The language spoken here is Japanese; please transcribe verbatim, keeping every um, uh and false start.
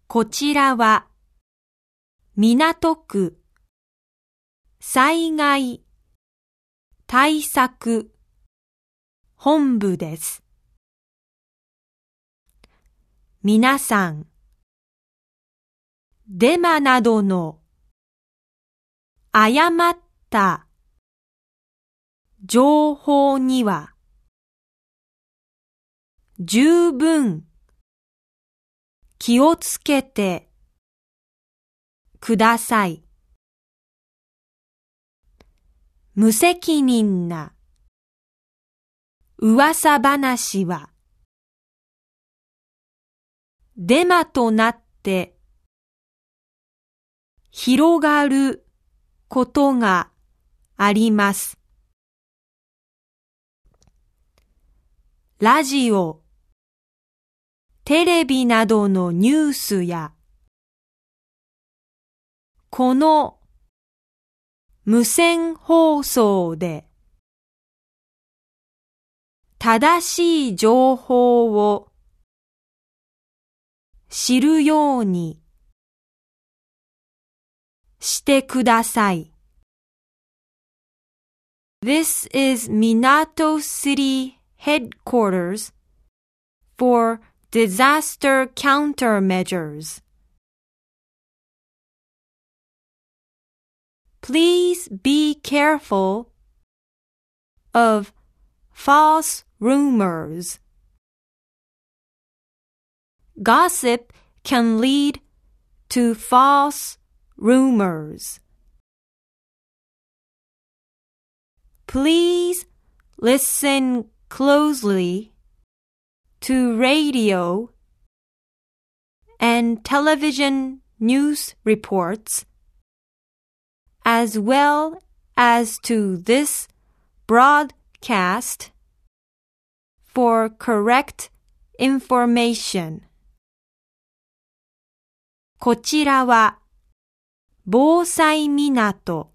こちらは港区災害対策本部です。皆さん、デマなどの誤った情報には十分気をつけてください。無責任な噂話はデマとなって広がることがあります。ラジオ、テレビなどのニュースやこの無線放送で正しい情報を知るようにしてください。This is Minato City Headquarters for Disaster Countermeasures. Please be careful of false rumors. Gossip can lead to false rumors. Please listen closely to radio and television news reports, as well as to this broadcast for correct information. こちらは防災港